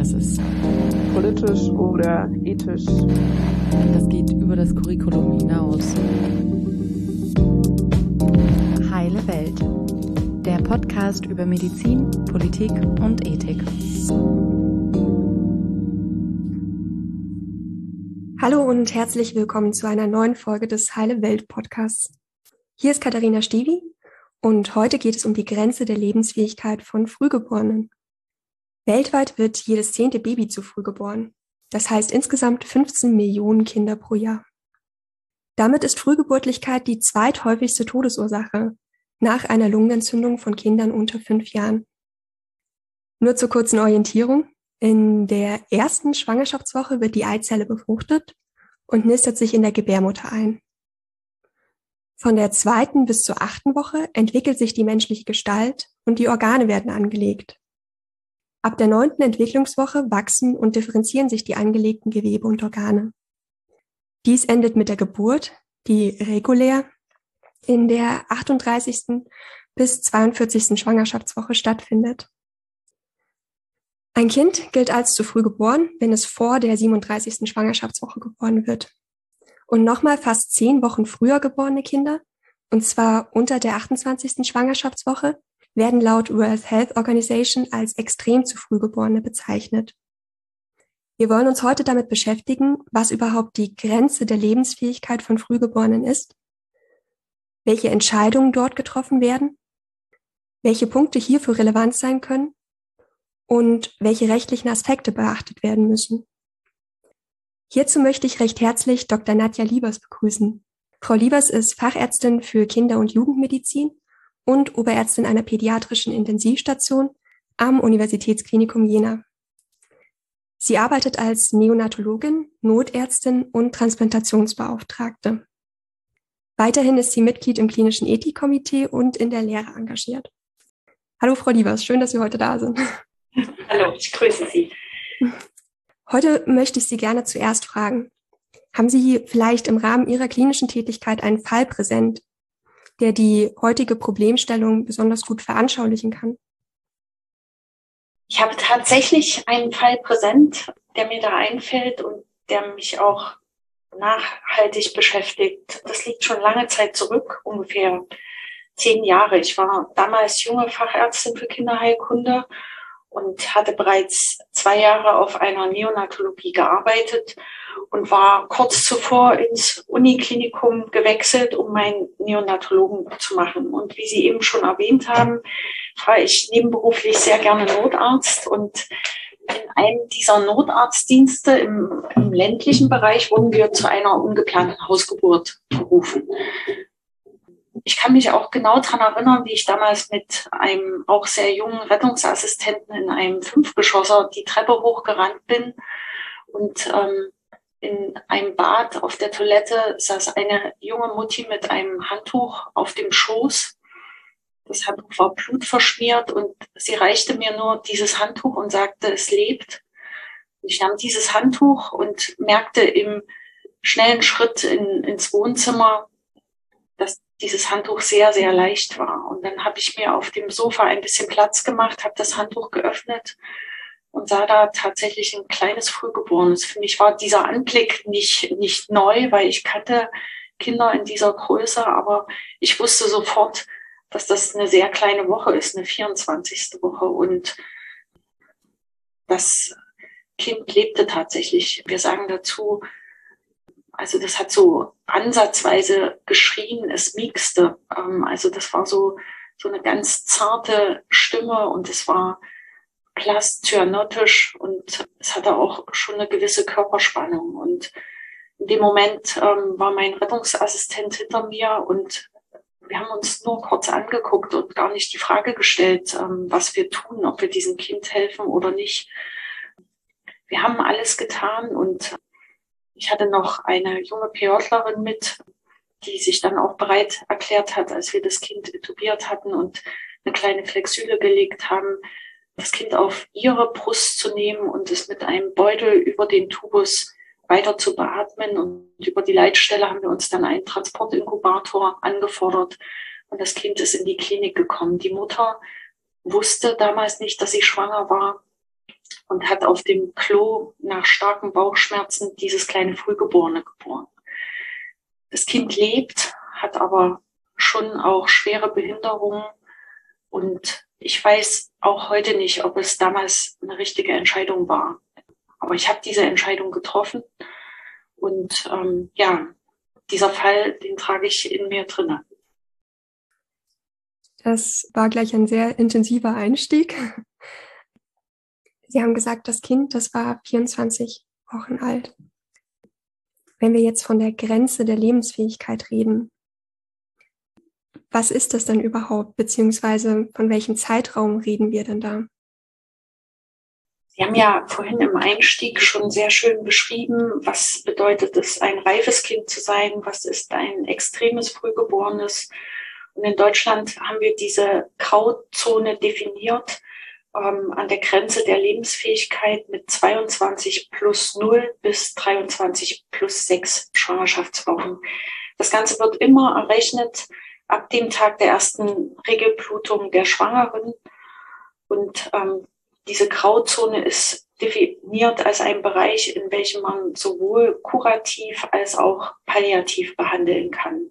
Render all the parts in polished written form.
Das ist politisch oder ethisch. Das geht über das Curriculum hinaus. Heile Welt. Der Podcast über Medizin, Politik und Ethik. Hallo und herzlich willkommen zu einer neuen Folge des Heile Welt Podcasts. Hier ist Katharina Stiewi und heute geht es um die Grenze der Lebensfähigkeit von Frühgeborenen. Weltweit wird jedes 10. Baby zu früh geboren. Das heißt insgesamt 15 Millionen Kinder pro Jahr. Damit ist Frühgeburtlichkeit die zweithäufigste Todesursache nach einer Lungenentzündung von Kindern unter 5 Jahren. Nur zur kurzen Orientierung. In der ersten Schwangerschaftswoche wird die Eizelle befruchtet und nistet sich in der Gebärmutter ein. Von der 2. bis zur 8. Woche entwickelt sich die menschliche Gestalt und die Organe werden angelegt. Ab der 9. Entwicklungswoche wachsen und differenzieren sich die angelegten Gewebe und Organe. Dies endet mit der Geburt, die regulär in der 38. bis 42. Schwangerschaftswoche stattfindet. Ein Kind gilt als zu früh geboren, wenn es vor der 37. Schwangerschaftswoche geboren wird. Und nochmal fast 10 Wochen früher geborene Kinder, und zwar unter der 28. Schwangerschaftswoche, werden laut World Health Organization als extrem zu früh geborene bezeichnet. Wir wollen uns heute damit beschäftigen, was überhaupt die Grenze der Lebensfähigkeit von Frühgeborenen ist, welche Entscheidungen dort getroffen werden, welche Punkte hierfür relevant sein können und welche rechtlichen Aspekte beachtet werden müssen. Hierzu möchte ich recht herzlich Dr. Nadja Liebers begrüßen. Frau Liebers ist Fachärztin für Kinder- und Jugendmedizin und Oberärztin einer pädiatrischen Intensivstation am Universitätsklinikum Jena. Sie arbeitet als Neonatologin, Notärztin und Transplantationsbeauftragte. Weiterhin ist sie Mitglied im klinischen Ethikkomitee und in der Lehre engagiert. Hallo Frau Liebers, schön, dass Sie heute da sind. Hallo, ich grüße Sie. Heute möchte ich Sie gerne zuerst fragen, haben Sie vielleicht im Rahmen Ihrer klinischen Tätigkeit einen Fall präsent, der die heutige Problemstellung besonders gut veranschaulichen kann? Ich habe tatsächlich einen Fall präsent, der mir da einfällt und der mich auch nachhaltig beschäftigt. Das liegt schon lange Zeit zurück, ungefähr 10 Jahre. Ich war damals junge Fachärztin für Kinderheilkunde und hatte bereits 2 Jahre auf einer Neonatologie gearbeitet und war kurz zuvor ins Uniklinikum gewechselt, um meinen Neonatologen zu machen. Und wie Sie eben schon erwähnt haben, war ich nebenberuflich sehr gerne Notarzt und in einem dieser Notarztdienste im ländlichen Bereich wurden wir zu einer ungeplanten Hausgeburt berufen. Ich kann mich auch genau daran erinnern, wie ich damals mit einem auch sehr jungen Rettungsassistenten in einem 5-Geschosser die Treppe hochgerannt bin und in einem Bad auf der Toilette saß eine junge Mutti mit einem Handtuch auf dem Schoß. Das Handtuch war blutverschmiert und sie reichte mir nur dieses Handtuch und sagte, es lebt. Ich nahm dieses Handtuch und merkte im schnellen Schritt ins Wohnzimmer, dass dieses Handtuch sehr, sehr leicht war. Und dann habe ich mir auf dem Sofa ein bisschen Platz gemacht, habe das Handtuch geöffnet und sah da tatsächlich ein kleines Frühgeborenes. Für mich war dieser Anblick nicht neu, weil ich kannte Kinder in dieser Größe, aber ich wusste sofort, dass das eine sehr kleine Woche ist, eine 24. Woche. Und das Kind lebte tatsächlich. Wir sagen dazu, also das hat so ansatzweise geschrien, es miekste. Also das war so eine ganz zarte Stimme und es war blass, cyanotisch und es hatte auch schon eine gewisse Körperspannung. Und in dem Moment war mein Rettungsassistent hinter mir und wir haben uns nur kurz angeguckt und gar nicht die Frage gestellt, was wir tun, ob wir diesem Kind helfen oder nicht. Wir haben alles getan und ich hatte noch eine junge PJlerin mit, die sich dann auch bereit erklärt hat, als wir das Kind intubiert hatten und eine kleine Flexüle gelegt haben, das Kind auf ihre Brust zu nehmen und es mit einem Beutel über den Tubus weiter zu beatmen. Und über die Leitstelle haben wir uns dann einen Transportinkubator angefordert und das Kind ist in die Klinik gekommen. Die Mutter wusste damals nicht, dass sie schwanger war. und hat auf dem Klo nach starken Bauchschmerzen dieses kleine Frühgeborene geboren. Das Kind lebt, hat aber schon auch schwere Behinderungen und ich weiß auch heute nicht, ob es damals eine richtige Entscheidung war. Aber ich habe diese Entscheidung getroffen und dieser Fall, den trage ich in mir drinne. Das war gleich ein sehr intensiver Einstieg. Sie haben gesagt, das Kind, das war 24 Wochen alt. Wenn wir jetzt von der Grenze der Lebensfähigkeit reden, was ist das denn überhaupt, beziehungsweise von welchem Zeitraum reden wir denn da? Sie haben ja vorhin im Einstieg schon sehr schön beschrieben, was bedeutet es, ein reifes Kind zu sein, was ist ein extremes Frühgeborenes. Und in Deutschland haben wir diese Grauzone definiert, an der Grenze der Lebensfähigkeit mit 22 plus 0 bis 23 plus 6 Schwangerschaftswochen. Das Ganze wird immer errechnet ab dem Tag der ersten Regelblutung der Schwangeren. Und diese Grauzone ist definiert als ein Bereich, in welchem man sowohl kurativ als auch palliativ behandeln kann.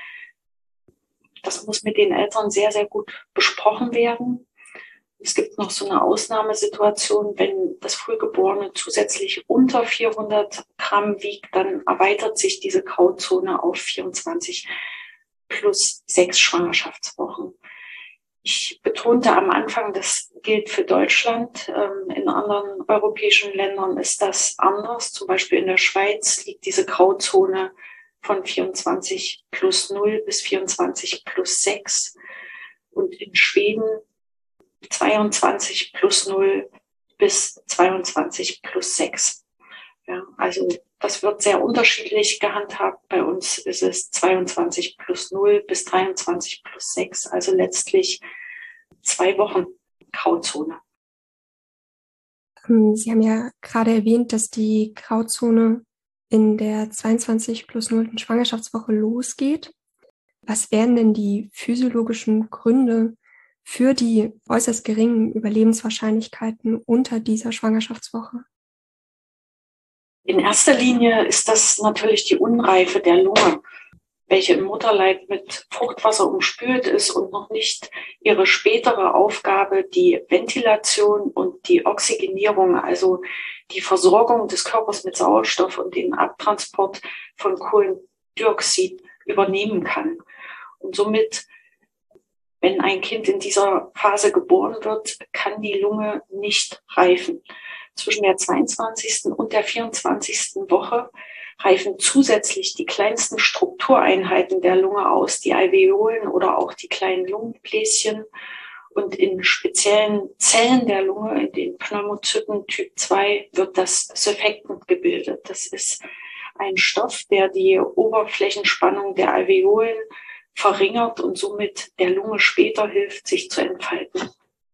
Das muss mit den Eltern sehr, sehr gut besprochen werden. Es gibt noch so eine Ausnahmesituation, wenn das Frühgeborene zusätzlich unter 400 Gramm wiegt, dann erweitert sich diese Grauzone auf 24 plus 6 Schwangerschaftswochen. Ich betonte am Anfang, das gilt für Deutschland. In anderen europäischen Ländern ist das anders. Zum Beispiel in der Schweiz liegt diese Grauzone von 24 plus 0 bis 24 plus 6. Und in Schweden 22 plus 0 bis 22 plus 6. Ja, also das wird sehr unterschiedlich gehandhabt. Bei uns ist es 22 plus 0 bis 23 plus 6, also letztlich 2 Wochen Grauzone. Sie haben ja gerade erwähnt, dass die Grauzone in der 22 plus 0. Schwangerschaftswoche losgeht. Was wären denn die physiologischen Gründe für die äußerst geringen Überlebenswahrscheinlichkeiten unter dieser Schwangerschaftswoche? In erster Linie ist das natürlich die Unreife der Lunge, welche im Mutterleib mit Fruchtwasser umspült ist und noch nicht ihre spätere Aufgabe, die Ventilation und die Oxygenierung, also die Versorgung des Körpers mit Sauerstoff und den Abtransport von Kohlendioxid übernehmen kann. Und somit, wenn ein Kind in dieser Phase geboren wird, kann die Lunge nicht reifen. Zwischen der 22. und der 24. Woche reifen zusätzlich die kleinsten Struktureinheiten der Lunge aus, die Alveolen oder auch die kleinen Lungenbläschen. Und in speziellen Zellen der Lunge, in den Pneumozyten Typ 2, wird das Surfactant gebildet. Das ist ein Stoff, der die Oberflächenspannung der Alveolen verringert und somit der Lunge später hilft, sich zu entfalten.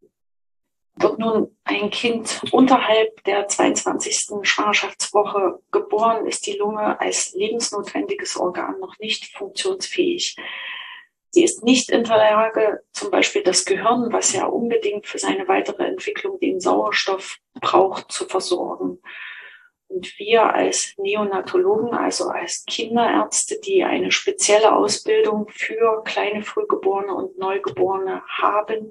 Wird nun ein Kind unterhalb der 22. Schwangerschaftswoche geboren, ist die Lunge als lebensnotwendiges Organ noch nicht funktionsfähig. Sie ist nicht in der Lage, zum Beispiel das Gehirn, was ja unbedingt für seine weitere Entwicklung den Sauerstoff braucht, zu versorgen. Und wir als Neonatologen, also als Kinderärzte, die eine spezielle Ausbildung für kleine Frühgeborene und Neugeborene haben,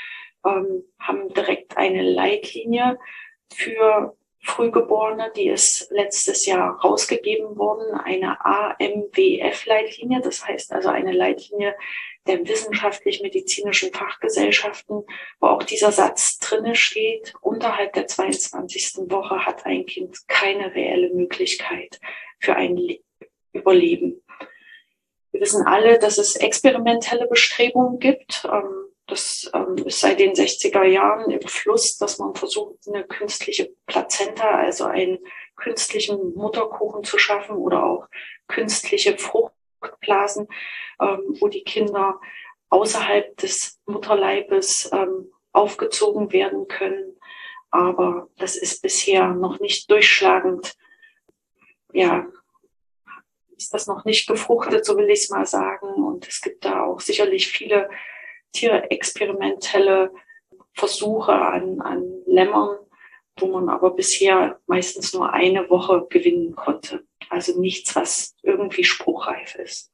haben direkt eine Leitlinie für Frühgeborene, die ist letztes Jahr rausgegeben worden, eine AMWF-Leitlinie, das heißt also eine Leitlinie der wissenschaftlich-medizinischen Fachgesellschaften, wo auch dieser Satz drinne steht: Unterhalb der 22. Woche hat ein Kind keine reelle Möglichkeit für ein Überleben. Wir wissen alle, dass es experimentelle Bestrebungen gibt. Das ist seit den 60er Jahren im Fluss, dass man versucht, eine künstliche Plazenta, also einen künstlichen Mutterkuchen zu schaffen oder auch künstliche Fruchtblasen, wo die Kinder außerhalb des Mutterleibes aufgezogen werden können. Aber das ist bisher noch nicht durchschlagend. Ja, ist das noch nicht befruchtet, so will ich es mal sagen. Und es gibt da auch sicherlich viele tierexperimentelle Versuche an Lämmern, wo man aber bisher meistens nur eine Woche gewinnen konnte. Also nichts, was irgendwie spruchreif ist.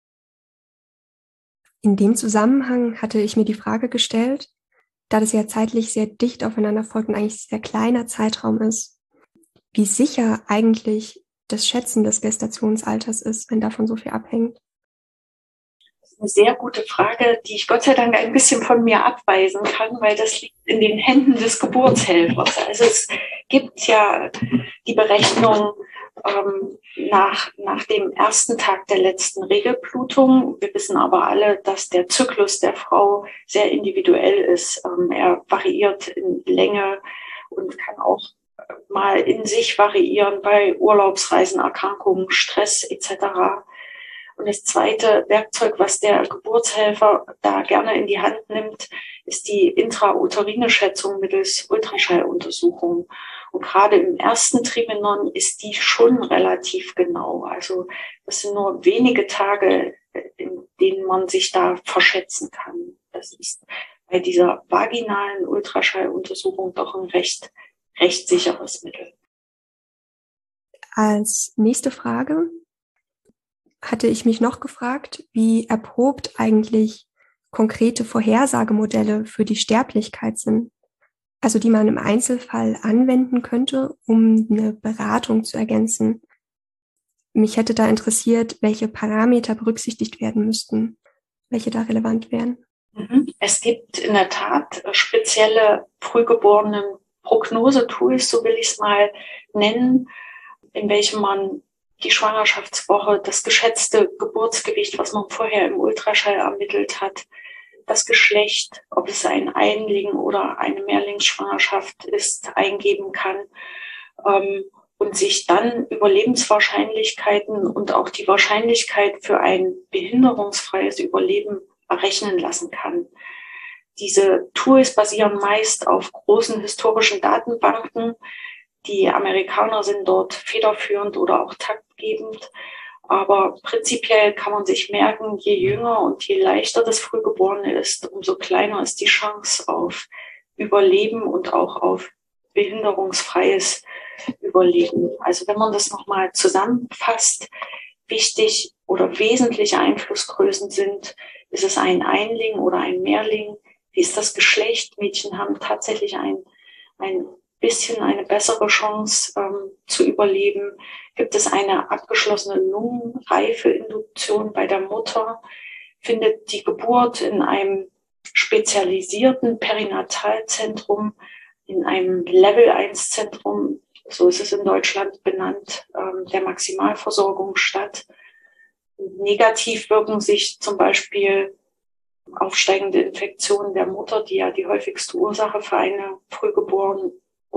In dem Zusammenhang hatte ich mir die Frage gestellt, da das ja zeitlich sehr dicht aufeinander folgt und eigentlich ein sehr kleiner Zeitraum ist, wie sicher eigentlich das Schätzen des Gestationsalters ist, wenn davon so viel abhängt. Das ist eine sehr gute Frage, die ich Gott sei Dank ein bisschen von mir abweisen kann, weil das liegt in den Händen des Geburtshelfers. Also es gibt ja die Berechnung nach dem ersten Tag der letzten Regelblutung. Wir wissen aber alle, dass der Zyklus der Frau sehr individuell ist. Er variiert in Länge und kann auch mal in sich variieren bei Urlaubsreisen, Erkrankungen, Stress etc. Und das zweite Werkzeug, was der Geburtshelfer da gerne in die Hand nimmt, ist die intrauterine Schätzung mittels Ultraschalluntersuchung. Und gerade im ersten Trimenon ist die schon relativ genau. Also das sind nur wenige Tage, in denen man sich da verschätzen kann. Das ist bei dieser vaginalen Ultraschalluntersuchung doch ein recht sicheres Mittel. Als nächste Frage hatte ich mich noch gefragt, wie erprobt eigentlich konkrete Vorhersagemodelle für die Sterblichkeit sind, also die man im Einzelfall anwenden könnte, um eine Beratung zu ergänzen. Mich hätte da interessiert, welche Parameter berücksichtigt werden müssten, welche da relevant wären. Es gibt in der Tat spezielle frühgeborenen Prognosetools, so will ich es mal nennen, in welchem man die Schwangerschaftswoche, das geschätzte Geburtsgewicht, was man vorher im Ultraschall ermittelt hat, das Geschlecht, ob es ein Einling oder eine Mehrlingsschwangerschaft ist, eingeben kann und sich dann Überlebenswahrscheinlichkeiten und auch die Wahrscheinlichkeit für ein behinderungsfreies Überleben errechnen lassen kann. Diese Tools basieren meist auf großen historischen Datenbanken. Die Amerikaner sind dort federführend oder auch taktgebend. Aber prinzipiell kann man sich merken, je jünger und je leichter das Frühgeborene ist, umso kleiner ist die Chance auf Überleben und auch auf behinderungsfreies Überleben. Also wenn man das nochmal zusammenfasst, wichtig oder wesentliche Einflussgrößen sind, ist es ein Einling oder ein Mehrling? Wie ist das Geschlecht? Mädchen haben tatsächlich ein bisschen eine bessere Chance zu überleben. Gibt es eine abgeschlossene Lungenreifeinduktion bei der Mutter? Findet die Geburt in einem spezialisierten Perinatalzentrum, in einem Level-1-Zentrum, so ist es in Deutschland benannt, der Maximalversorgung statt? Negativ wirken sich zum Beispiel aufsteigende Infektionen der Mutter, die ja die häufigste Ursache für eine Frühgeburt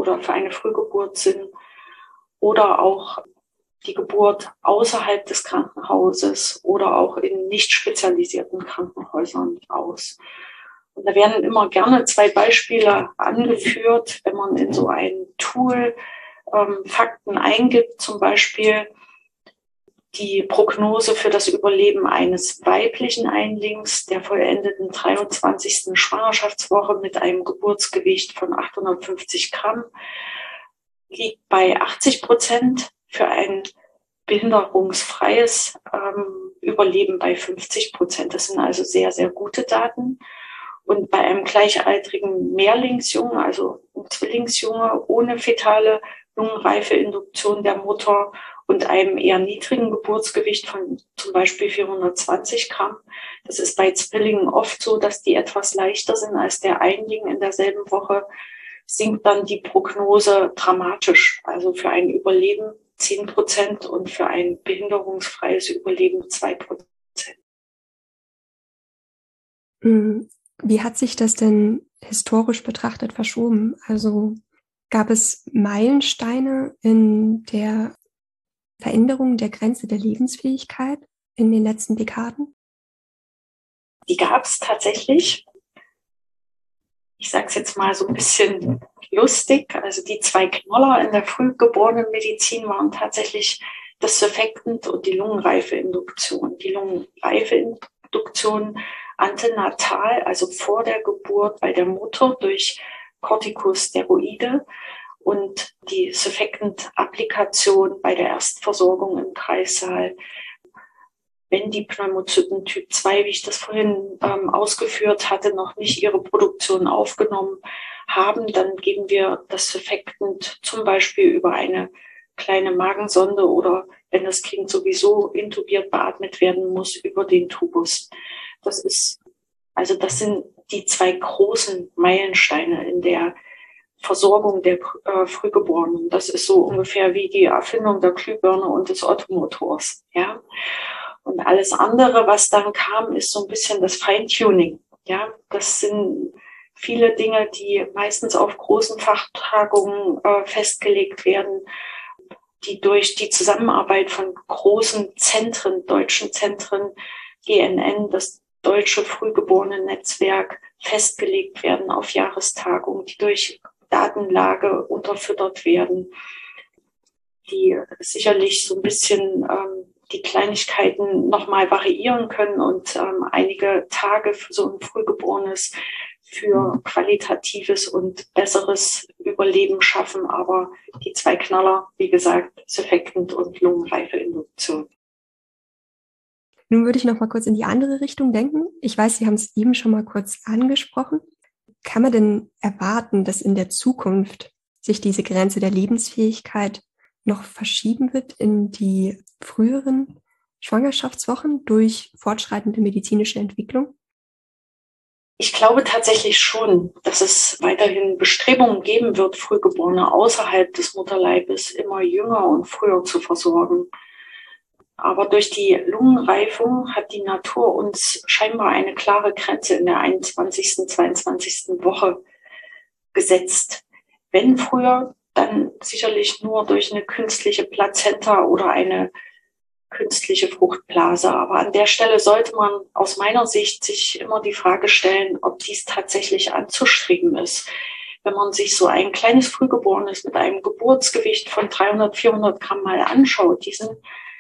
sind, oder auch die Geburt außerhalb des Krankenhauses oder auch in nicht spezialisierten Krankenhäusern aus. Und da werden immer gerne 2 Beispiele angeführt, wenn man in so ein Tool Fakten eingibt, zum Beispiel die Prognose für das Überleben eines weiblichen Einlings der vollendeten 23. Schwangerschaftswoche mit einem Geburtsgewicht von 850 Gramm liegt bei 80%, für ein behinderungsfreies Überleben bei 50%. Das sind also sehr, sehr gute Daten. Und bei einem gleichaltrigen Mehrlingsjungen, also ein Zwillingsjunge ohne fetale Lungenreifeinduktion der Mutter und einem eher niedrigen Geburtsgewicht von zum Beispiel 420 Gramm. Das ist bei Zwillingen oft so, dass die etwas leichter sind als der Einling in derselben Woche, sinkt dann die Prognose dramatisch. Also für ein Überleben 10% und für ein behinderungsfreies Überleben 2%. Wie hat sich das denn historisch betrachtet verschoben? Also gab es Meilensteine in der Veränderung der Grenze der Lebensfähigkeit in den letzten Dekaden? Die gab es tatsächlich. Ich sage es jetzt mal so ein bisschen lustig. Also die 2 Knaller in der frühgeborenen Medizin waren tatsächlich das Surfactant und die Lungenreifeinduktion. Die Lungenreifeinduktion antenatal, also vor der Geburt bei der Mutter durch Corticosteroide, und die Surfactant-Applikation bei der Erstversorgung im Kreissaal. Wenn die Pneumozyten Typ 2, wie ich das vorhin ausgeführt hatte, noch nicht ihre Produktion aufgenommen haben, dann geben wir das Surfactant zum Beispiel über eine kleine Magensonde oder wenn das Kind sowieso intubiert beatmet werden muss, über den Tubus. Das sind die 2 großen Meilensteine in der Versorgung der Frühgeborenen. Das ist so ungefähr wie die Erfindung der Glühbirne und des Ottomotors, ja. Und alles andere, was dann kam, ist so ein bisschen das Feintuning. Ja, das sind viele Dinge, die meistens auf großen Fachtagungen festgelegt werden, die durch die Zusammenarbeit von großen Zentren, deutschen Zentren, GNN, das Deutsche Frühgeborenen-Netzwerk, festgelegt werden auf Jahrestagungen, die durch Datenlage unterfüttert werden, die sicherlich so ein bisschen die Kleinigkeiten nochmal variieren können und einige Tage für so ein Frühgeborenes für qualitatives und besseres Überleben schaffen. Aber die 2 Knaller, wie gesagt, Surfactant und Lungenreifeinduktion. Nun würde ich noch mal kurz in die andere Richtung denken. Ich weiß, Sie haben es eben schon mal kurz angesprochen. Kann man denn erwarten, dass in der Zukunft sich diese Grenze der Lebensfähigkeit noch verschieben wird in die früheren Schwangerschaftswochen durch fortschreitende medizinische Entwicklung? Ich glaube tatsächlich schon, dass es weiterhin Bestrebungen geben wird, Frühgeborene außerhalb des Mutterleibes immer jünger und früher zu versorgen. Aber durch die Lungenreifung hat die Natur uns scheinbar eine klare Grenze in der 21., 22. Woche gesetzt. Wenn früher, dann sicherlich nur durch eine künstliche Plazenta oder eine künstliche Fruchtblase. Aber an der Stelle sollte man aus meiner Sicht sich immer die Frage stellen, ob dies tatsächlich anzustreben ist. Wenn man sich so ein kleines Frühgeborenes mit einem Geburtsgewicht von 300, 400 Gramm mal anschaut, die sind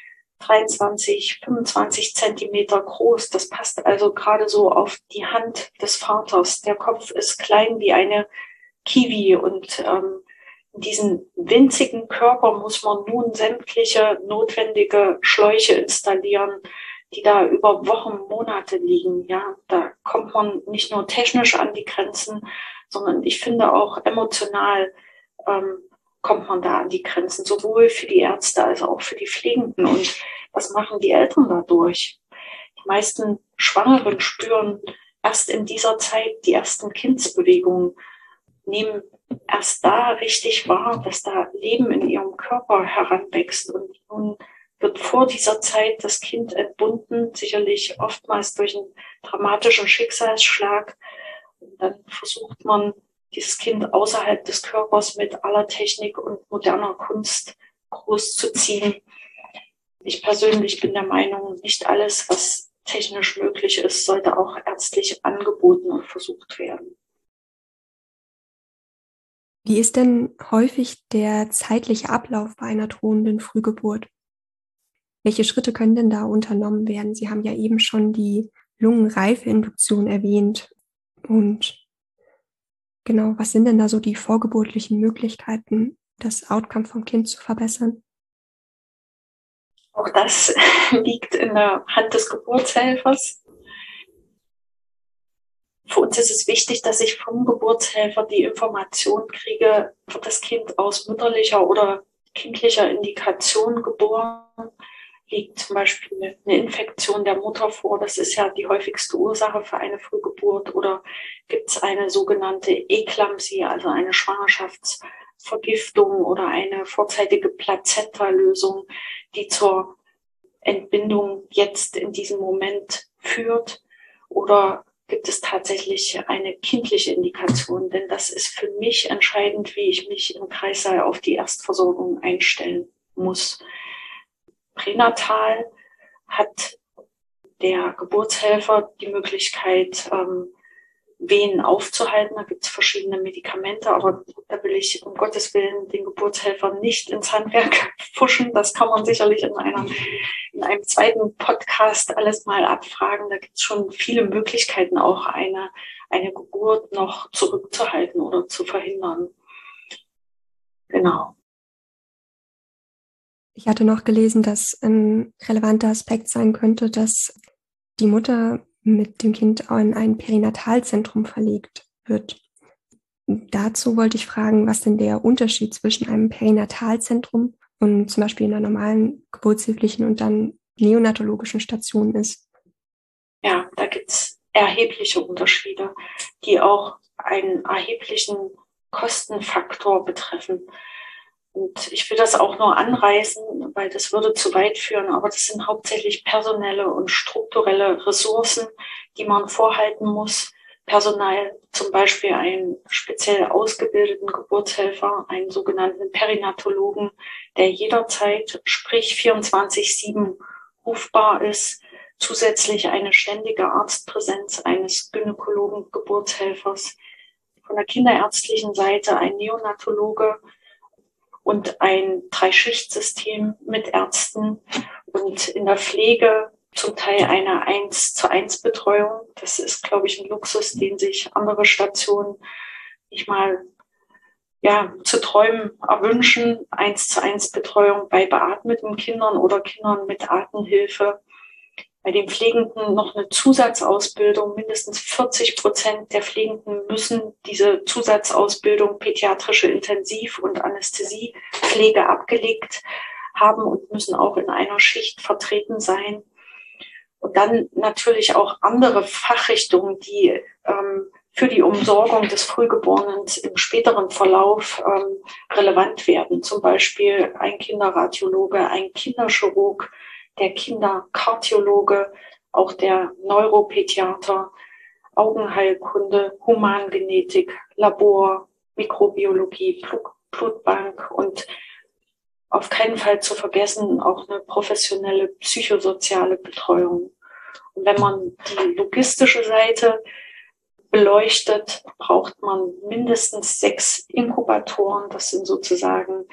23, 25 Zentimeter groß. Das passt also gerade so auf die Hand des Vaters. Der Kopf ist klein wie eine Kiwi und in diesen winzigen Körper muss man nun sämtliche notwendige Schläuche installieren, die da über Wochen, Monate liegen. Ja, da kommt man nicht nur technisch an die Grenzen, sondern ich finde auch emotional kommt man da an die Grenzen, sowohl für die Ärzte als auch für die Pflegenden. Und was machen die Eltern dadurch? Die meisten Schwangeren spüren erst in dieser Zeit die ersten Kindsbewegungen, nehmen erst da richtig wahr, dass da Leben in ihrem Körper heranwächst. Und nun wird vor dieser Zeit das Kind entbunden, sicherlich oftmals durch einen dramatischen Schicksalsschlag. Und dann versucht man, dieses Kind außerhalb des Körpers mit aller Technik und moderner Kunst großzuziehen. Ich persönlich bin der Meinung, nicht alles, was technisch möglich ist, sollte auch ärztlich angeboten und versucht werden. Wie ist denn häufig der zeitliche Ablauf bei einer drohenden Frühgeburt? Welche Schritte können denn da unternommen werden? Sie haben ja eben schon die Lungenreifeinduktion erwähnt. Und genau, was sind denn da so die vorgeburtlichen Möglichkeiten, das Outcome vom Kind zu verbessern? Auch das liegt in der Hand des Geburtshelfers. Für uns ist es wichtig, dass ich vom Geburtshelfer die Information kriege, wird das Kind aus mütterlicher oder kindlicher Indikation geboren, liegt zum Beispiel eine Infektion der Mutter vor, das ist ja die häufigste Ursache für eine Frühgeburt, oder gibt es eine sogenannte Eklampsie, also eine Schwangerschaftsvergiftung oder eine vorzeitige Plazenta-Lösung, die zur Entbindung jetzt in diesem Moment führt, oder gibt es tatsächlich eine kindliche Indikation? Denn das ist für mich entscheidend, wie ich mich im Kreissaal auf die Erstversorgung einstellen muss. Pränatal hat der Geburtshelfer die Möglichkeit, Wehen aufzuhalten. Da gibt es verschiedene Medikamente, aber da will ich um Gottes Willen den Geburtshelfer nicht ins Handwerk pfuschen. Das kann man sicherlich in einem zweiten Podcast alles mal abfragen. Da gibt es schon viele Möglichkeiten, auch eine Geburt noch zurückzuhalten oder zu verhindern. Genau. Ich hatte noch gelesen, dass ein relevanter Aspekt sein könnte, dass die Mutter mit dem Kind in ein Perinatalzentrum verlegt wird. Dazu wollte ich fragen, was denn der Unterschied zwischen einem Perinatalzentrum und zum Beispiel einer normalen geburtshilflichen und dann neonatologischen Station ist. Ja, da gibt's erhebliche Unterschiede, die auch einen erheblichen Kostenfaktor betreffen. Und ich will das auch nur anreißen, weil das würde zu weit führen, aber das sind hauptsächlich personelle und strukturelle Ressourcen, die man vorhalten muss. Personal, zum Beispiel einen speziell ausgebildeten Geburtshelfer, einen sogenannten Perinatologen, der jederzeit, sprich 24/7 rufbar ist. Zusätzlich eine ständige Arztpräsenz eines Gynäkologen, Geburtshelfers. Von der kinderärztlichen Seite ein Neonatologe und ein 3-Schicht-System mit Ärzten und in der Pflege zum Teil eine 1:1 Betreuung. Das ist, glaube ich, ein Luxus, den sich andere Stationen nicht mal zu träumen erwünschen. 1:1 Betreuung bei beatmeten Kindern oder Kindern mit Atemhilfe. Bei den Pflegenden noch eine Zusatzausbildung. Mindestens 40% der Pflegenden müssen diese Zusatzausbildung pädiatrische Intensiv- und Anästhesiepflege abgelegt haben und müssen auch in einer Schicht vertreten sein. Und dann natürlich auch andere Fachrichtungen, die für die Umsorgung des Frühgeborenen im späteren Verlauf relevant werden. Zum Beispiel ein Kinderradiologe, ein Kinderchirurg, der Kinderkardiologe, auch der Neuropädiater, Augenheilkunde, Humangenetik, Labor, Mikrobiologie, Blutbank und auf keinen Fall zu vergessen auch eine professionelle psychosoziale Betreuung. Und wenn man die logistische Seite beleuchtet, braucht man mindestens 6 Inkubatoren. Das sind sozusagen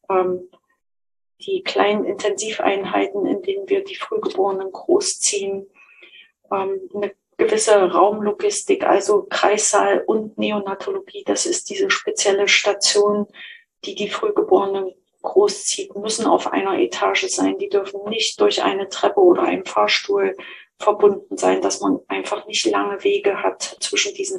die kleinen Intensiveinheiten, in denen wir die Frühgeborenen großziehen, eine gewisse Raumlogistik, also Kreissaal und Neonatologie. Das ist diese spezielle Station, die die Frühgeborenen großzieht, müssen auf einer Etage sein. Die dürfen nicht durch eine Treppe oder einen Fahrstuhl verbunden sein, dass man einfach nicht lange Wege hat zwischen diesen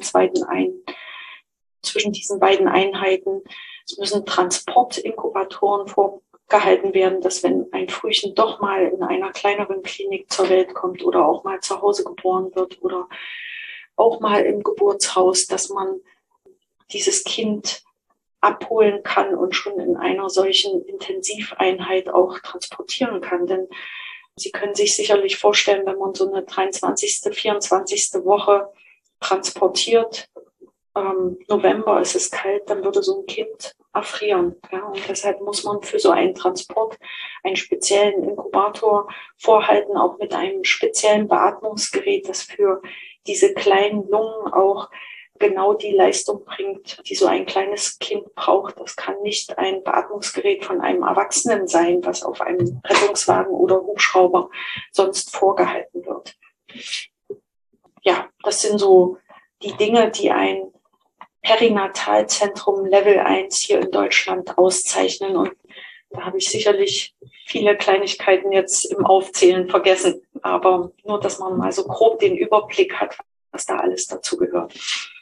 beiden Einheiten. Es müssen Transportinkubatoren vorgehalten werden, dass wenn ein Frühchen doch mal in einer kleineren Klinik zur Welt kommt oder auch mal zu Hause geboren wird oder auch mal im Geburtshaus, dass man dieses Kind abholen kann und schon in einer solchen Intensiveinheit auch transportieren kann. Denn Sie können sich sicherlich vorstellen, wenn man so eine 23., 24. Woche transportiert, November ist es kalt, dann würde so ein Kind erfrieren. Ja, und deshalb muss man für so einen Transport einen speziellen Inkubator vorhalten, auch mit einem speziellen Beatmungsgerät, das für diese kleinen Lungen auch genau die Leistung bringt, die so ein kleines Kind braucht. Das kann nicht ein Beatmungsgerät von einem Erwachsenen sein, was auf einem Rettungswagen oder Hubschrauber sonst vorgehalten wird. Ja, das sind so die Dinge, die ein Perinatalzentrum Level 1 hier in Deutschland auszeichnen. Und da habe ich sicherlich viele Kleinigkeiten jetzt im Aufzählen vergessen. Aber nur, dass man mal so grob den Überblick hat, was da alles dazu gehört.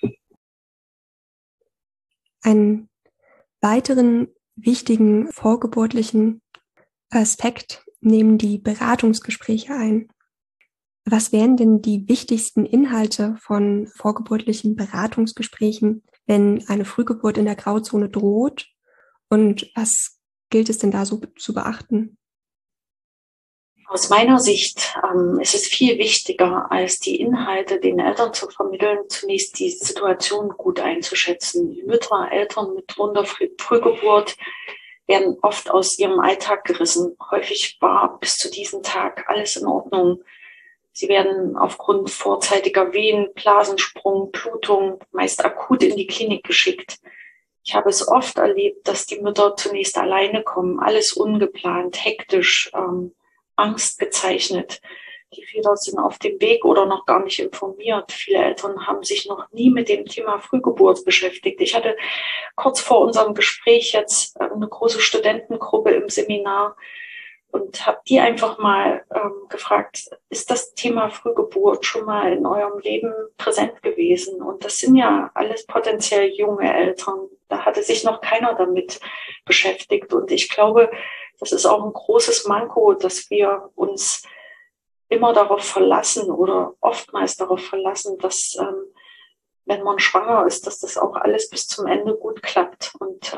Einen weiteren wichtigen vorgeburtlichen Aspekt nehmen die Beratungsgespräche ein. Was wären denn die wichtigsten Inhalte von vorgeburtlichen Beratungsgesprächen, wenn eine Frühgeburt in der Grauzone droht? Und was gilt es denn da so zu beachten? Aus meiner Sicht ist es viel wichtiger, als die Inhalte den Eltern zu vermitteln, zunächst die Situation gut einzuschätzen. Die Mütter, Eltern mit drohender Frühgeburt werden oft aus ihrem Alltag gerissen. Häufig war bis zu diesem Tag alles in Ordnung. Sie werden aufgrund vorzeitiger Wehen, Blasensprung, Blutung meist akut in die Klinik geschickt. Ich habe es oft erlebt, dass die Mütter zunächst alleine kommen, alles ungeplant, hektisch, Angst gezeichnet. Die Väter sind auf dem Weg oder noch gar nicht informiert. Viele Eltern haben sich noch nie mit dem Thema Frühgeburt beschäftigt. Ich hatte kurz vor unserem Gespräch jetzt eine große Studentengruppe im Seminar und habe die einfach mal gefragt, ist das Thema Frühgeburt schon mal in eurem Leben präsent gewesen? Und das sind ja alles potenziell junge Eltern. Da hatte sich noch keiner damit beschäftigt. Und ich glaube, das ist auch ein großes Manko, dass wir uns immer darauf verlassen oder oftmals darauf verlassen, dass wenn man schwanger ist, dass das auch alles bis zum Ende gut klappt. Und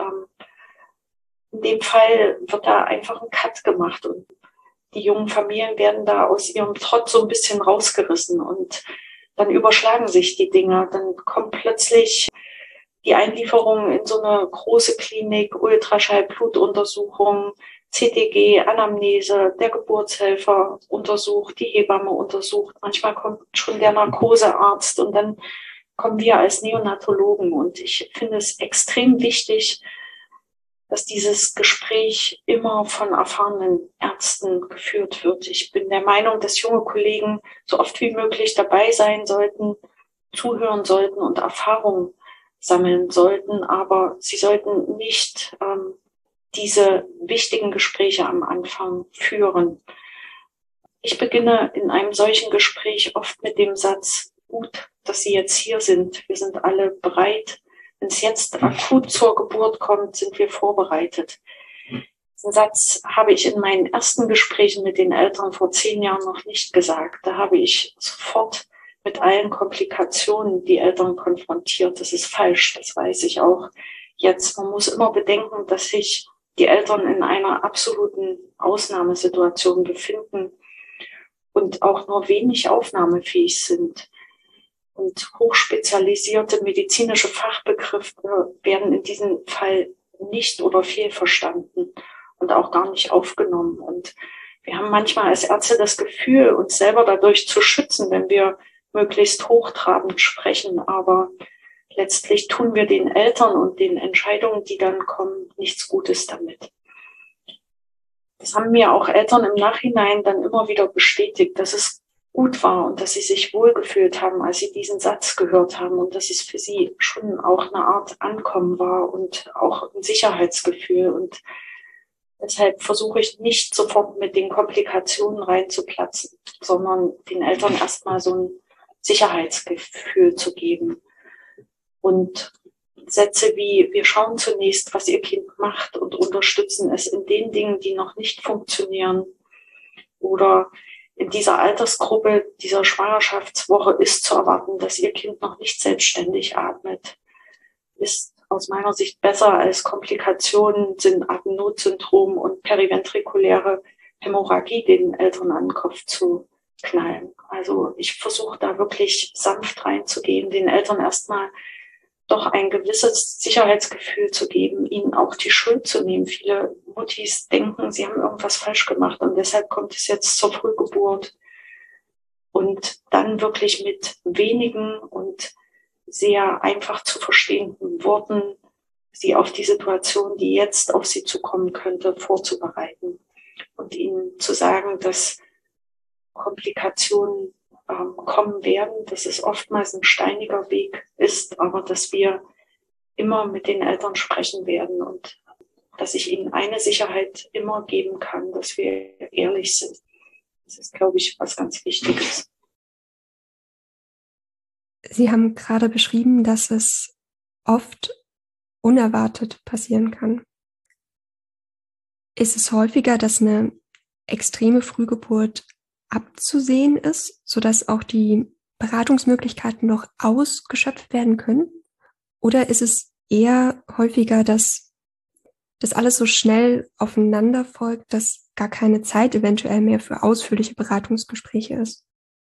in dem Fall wird da einfach ein Cut gemacht und die jungen Familien werden da aus ihrem Trott so ein bisschen rausgerissen und dann überschlagen sich die Dinge. Dann kommt plötzlich die Einlieferung in so eine große Klinik, Ultraschall, Blutuntersuchung, CTG, Anamnese, der Geburtshelfer untersucht, die Hebamme untersucht. Manchmal kommt schon der Narkosearzt und dann kommen wir als Neonatologen. Und ich finde es extrem wichtig, dass dieses Gespräch immer von erfahrenen Ärzten geführt wird. Ich bin der Meinung, dass junge Kollegen so oft wie möglich dabei sein sollten, zuhören sollten und Erfahrungen sammeln sollten, aber sie sollten nicht diese wichtigen Gespräche am Anfang führen. Ich beginne in einem solchen Gespräch oft mit dem Satz, gut, dass Sie jetzt hier sind. Wir sind alle bereit. Wenn es jetzt akut zur Geburt kommt, sind wir vorbereitet. Diesen Satz habe ich in meinen ersten Gesprächen mit den Eltern vor 10 Jahren noch nicht gesagt. Da habe ich sofort mit allen Komplikationen die Eltern konfrontiert. Das ist falsch, das weiß ich auch jetzt. Man muss immer bedenken, dass sich die Eltern in einer absoluten Ausnahmesituation befinden und auch nur wenig aufnahmefähig sind. Und hochspezialisierte medizinische Fachbegriffe werden in diesem Fall nicht oder fehlverstanden und auch gar nicht aufgenommen. Und wir haben manchmal als Ärzte das Gefühl, uns selber dadurch zu schützen, wenn wir möglichst hochtrabend sprechen. Aber letztlich tun wir den Eltern und den Entscheidungen, die dann kommen, nichts Gutes damit. Das haben mir auch Eltern im Nachhinein dann immer wieder bestätigt, dass es gut war und dass sie sich wohlgefühlt haben, als sie diesen Satz gehört haben und dass es für sie schon auch eine Art Ankommen war und auch ein Sicherheitsgefühl. Und deshalb versuche ich nicht sofort mit den Komplikationen reinzuplatzen, sondern den Eltern erstmal so ein Sicherheitsgefühl zu geben. Und Sätze wie, wir schauen zunächst, was Ihr Kind macht und unterstützen es in den Dingen, die noch nicht funktionieren. Oder in dieser Altersgruppe, dieser Schwangerschaftswoche ist zu erwarten, dass Ihr Kind noch nicht selbstständig atmet. Ist aus meiner Sicht besser als Komplikationen sind Atemnotsyndrom und periventrikuläre Hämorrhagie den Eltern an den Kopf zu knallen. Also ich versuche da wirklich sanft reinzugehen, den Eltern erstmal doch ein gewisses Sicherheitsgefühl zu geben, ihnen auch die Schuld zu nehmen. Viele Muttis denken, sie haben irgendwas falsch gemacht und deshalb kommt es jetzt zur Frühgeburt. Und dann wirklich mit wenigen und sehr einfach zu verstehenden Worten sie auf die Situation, die jetzt auf sie zukommen könnte, vorzubereiten. Und ihnen zu sagen, dass Komplikationen kommen werden, dass es oftmals ein steiniger Weg ist, aber dass wir immer mit den Eltern sprechen werden und dass ich ihnen eine Sicherheit immer geben kann, dass wir ehrlich sind. Das ist, glaube ich, was ganz Wichtiges. Sie haben gerade beschrieben, dass es oft unerwartet passieren kann. Ist es häufiger, dass eine extreme Frühgeburt abzusehen ist, sodass auch die Beratungsmöglichkeiten noch ausgeschöpft werden können? Oder ist es eher häufiger, dass das alles so schnell aufeinander folgt, dass gar keine Zeit eventuell mehr für ausführliche Beratungsgespräche ist?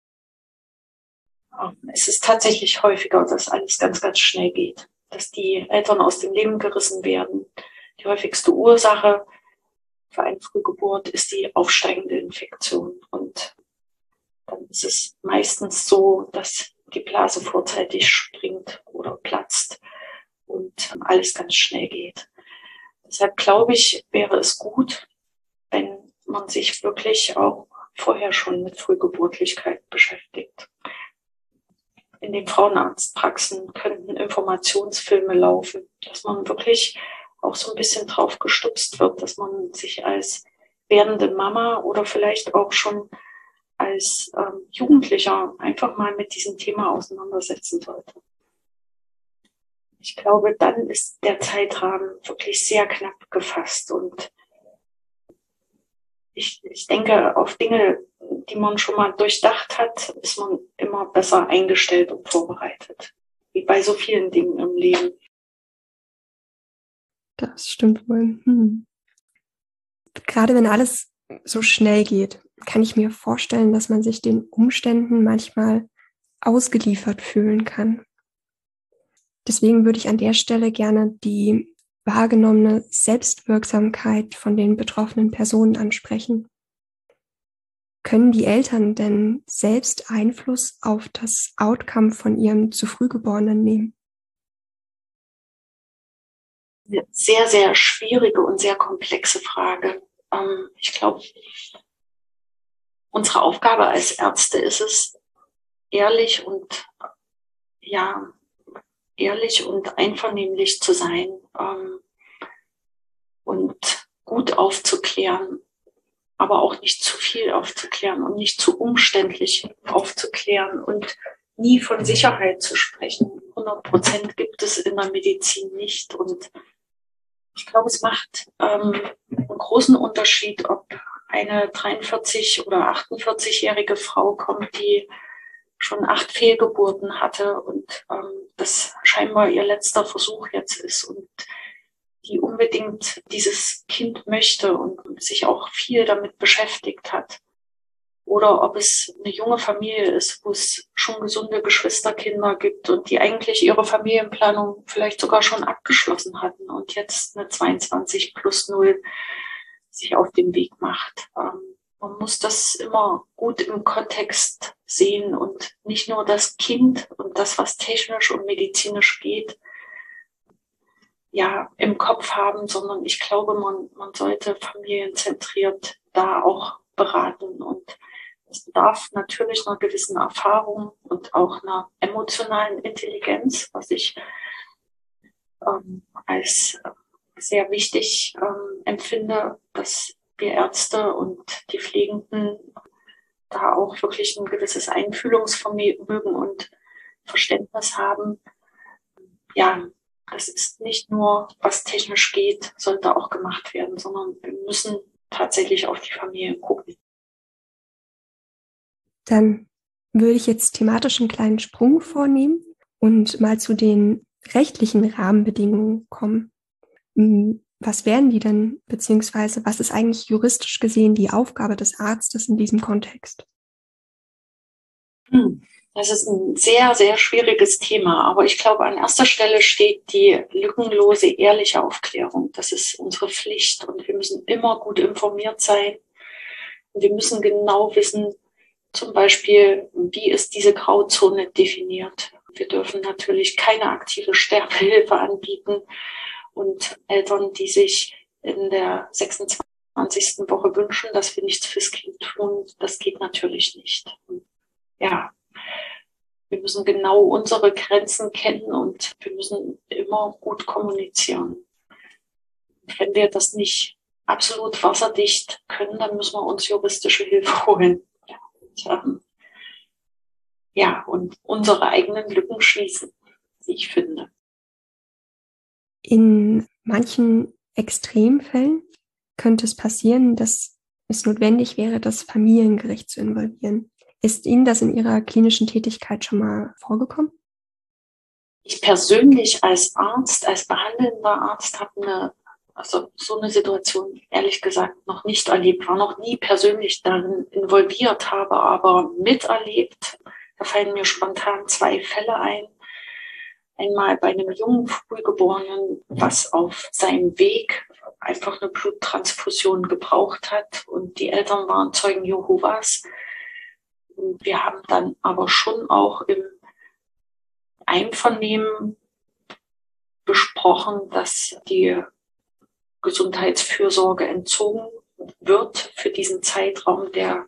Es ist tatsächlich häufiger, dass alles ganz, ganz schnell geht, dass die Eltern aus dem Leben gerissen werden. Die häufigste Ursache für eine Frühgeburt ist die aufsteigende Infektion. Und dann ist es meistens so, dass die Blase vorzeitig springt oder platzt und alles ganz schnell geht. Deshalb glaube ich, wäre es gut, wenn man sich wirklich auch vorher schon mit Frühgeburtlichkeit beschäftigt. In den Frauenarztpraxen könnten Informationsfilme laufen, dass man wirklich auch so ein bisschen drauf gestupst wird, dass man sich als werdende Mama oder vielleicht auch schon als Jugendlicher einfach mal mit diesem Thema auseinandersetzen sollte. Ich glaube, dann ist der Zeitrahmen wirklich sehr knapp gefasst und ich denke, auf Dinge, die man schon mal durchdacht hat, ist man immer besser eingestellt und vorbereitet. Wie bei so vielen Dingen im Leben. Das stimmt wohl. Gerade wenn alles so schnell geht, kann ich mir vorstellen, dass man sich den Umständen manchmal ausgeliefert fühlen kann. Deswegen würde ich an der Stelle gerne die wahrgenommene Selbstwirksamkeit von den betroffenen Personen ansprechen. Können die Eltern denn selbst Einfluss auf das Outcome von ihrem zu früh Geborenen nehmen? Eine sehr, sehr schwierige und sehr komplexe Frage. Ich glaube, unsere Aufgabe als Ärzte ist es, ehrlich und einvernehmlich zu sein und gut aufzuklären, aber auch nicht zu viel aufzuklären und nicht zu umständlich aufzuklären und nie von Sicherheit zu sprechen. 100% gibt es in der Medizin nicht und ich glaube, es macht einen großen Unterschied, ob eine 43- oder 48-jährige Frau kommt, die schon 8 Fehlgeburten hatte und das scheinbar ihr letzter Versuch jetzt ist und die unbedingt dieses Kind möchte und sich auch viel damit beschäftigt hat. Oder ob es eine junge Familie ist, wo es schon gesunde Geschwisterkinder gibt und die eigentlich ihre Familienplanung vielleicht sogar schon abgeschlossen hatten und jetzt eine 22+0 sich auf den Weg macht. Man muss das immer gut im Kontext sehen und nicht nur das Kind und das, was technisch und medizinisch geht, im Kopf haben, sondern ich glaube, man sollte familienzentriert da auch beraten und es bedarf natürlich einer gewissen Erfahrung und auch einer emotionalen Intelligenz, was ich als sehr wichtig empfinde, dass wir Ärzte und die Pflegenden da auch wirklich ein gewisses Einfühlungsvermögen und Verständnis haben. Ja, das ist nicht nur, was technisch geht, sollte auch gemacht werden, sondern wir müssen tatsächlich auf die Familie gucken. Dann würde ich jetzt thematisch einen kleinen Sprung vornehmen und mal zu den rechtlichen Rahmenbedingungen kommen. Was wären die denn, beziehungsweise was ist eigentlich juristisch gesehen die Aufgabe des Arztes in diesem Kontext? Das ist ein sehr, sehr schwieriges Thema, aber ich glaube, an erster Stelle steht die lückenlose, ehrliche Aufklärung. Das ist unsere Pflicht und wir müssen immer gut informiert sein. Und wir müssen genau wissen, zum Beispiel, wie ist diese Grauzone definiert. Wir dürfen natürlich keine aktive Sterbehilfe anbieten und Eltern, die sich in der 26. Woche wünschen, dass wir nichts fürs Kind tun, das geht natürlich nicht. Ja, wir müssen genau unsere Grenzen kennen und wir müssen immer gut kommunizieren. Und wenn wir das nicht absolut wasserdicht können, dann müssen wir uns juristische Hilfe holen. Und unsere eigenen Lücken schließen, wie ich finde. In manchen Extremfällen könnte es passieren, dass es notwendig wäre, das Familiengericht zu involvieren. Ist Ihnen das in Ihrer klinischen Tätigkeit schon mal vorgekommen? Ich persönlich als Arzt, als behandelnder Arzt habe so eine Situation ehrlich gesagt noch nicht erlebt, war noch nie persönlich darin involviert, habe aber miterlebt. Da fallen mir spontan 2 Fälle ein. Einmal bei einem jungen Frühgeborenen, was auf seinem Weg einfach eine Bluttransfusion gebraucht hat und die Eltern waren Zeugen Jehovas. Und wir haben dann aber schon auch im Einvernehmen besprochen, dass die Gesundheitsfürsorge entzogen wird für diesen Zeitraum der